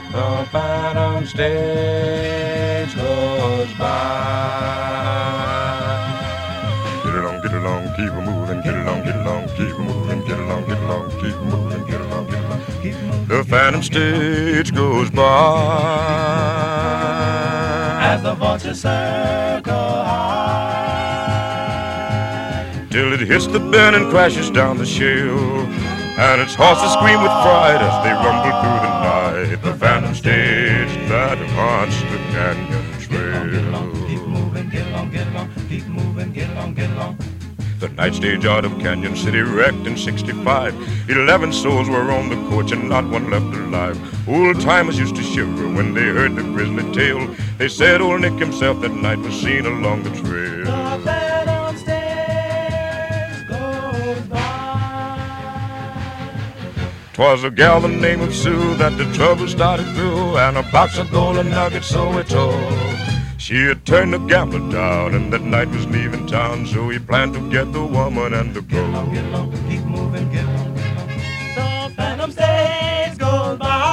The phantom stage goes by. Get along, keep a moving, get along, keep a moving, get along, keep a moving, get along, keep a moving. The phantom stage goes by As the vultures circle high, till it hits the bend and crashes down the shale, and its horses scream with fright as they rumble through the night. The phantom stage that haunts the canyon trail. keep moving, get along, keep moving, get along. The night stage out of Canyon City wrecked in '65. 11 souls were on the coach and not one left alive. Old timers used to shiver when they heard the grisly tale. They said old Nick himself that night was seen along the trail. The phantom stage goes by. 'Twas a gal the name of Sue that the trouble started through, and a box of golden nuggets so we told. She had turned the gambler down, and that night was leaving town, so he planned to get the woman and the gold. Get along, keep moving, get along. The phantom stage goes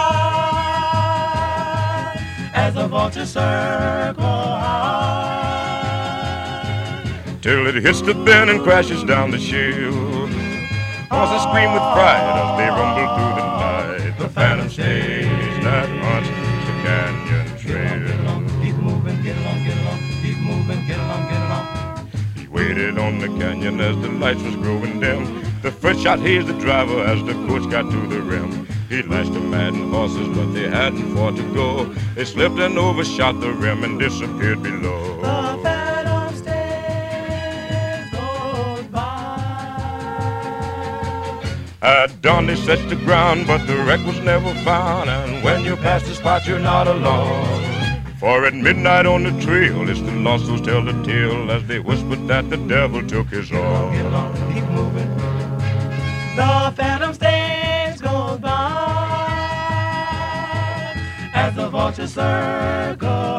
by as the vultures circle high, till it hits the bend and crashes down the shale. Horses scream with pride as they rumble through the night. The phantom stage that haunts the canyon trail. keep moving, get along, keep moving, get along. He waited on the canyon as the lights was growing dim. The first shot hazed the driver as the coach got to the rim. He lashed the maddened horses, but they hadn't far to go. They slipped and overshot the rim and disappeared below. The phantom stage goes by. At dawn they searched the ground, but the wreck was never found. And when you pass the spot, you're not alone. For at midnight on the trail, it's the lost souls tell the tale as they whispered that the devil took his all. Get along, keep moving. The phantom stage goes by as the vultures circle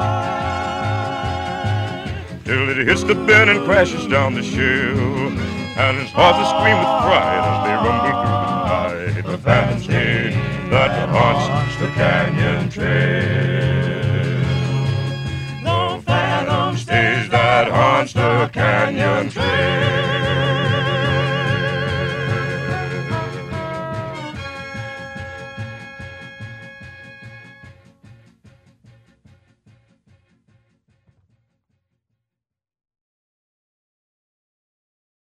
high, till it hits the bend and crashes down the shale, and his horses scream with pride as they rumble through the night. The phantom stage that haunts the canyon trail. The phantom stage that haunts the canyon trail.